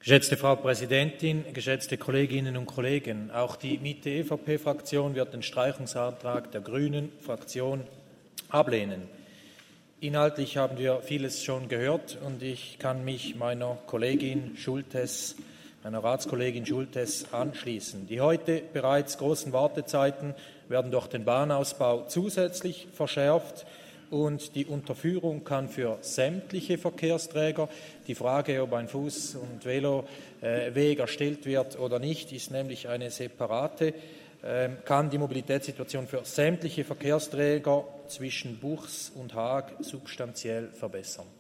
Geschätzte Frau Präsidentin, geschätzte Kolleginnen und Kollegen, auch die Mitte-EVP-Fraktion wird den Streichungsantrag der Grünen Fraktion ablehnen. Inhaltlich haben wir vieles schon gehört und ich kann mich meiner Ratskollegin Schultes anschließen. Die heute bereits großen Wartezeiten werden durch den Bahnausbau zusätzlich verschärft und die Unterführung kann für sämtliche Verkehrsträger, die Frage, ob ein Fuß- und Veloweg erstellt wird oder nicht, ist nämlich eine separate, kann die Mobilitätssituation für sämtliche Verkehrsträger zwischen Buchs und Haag substanziell verbessern.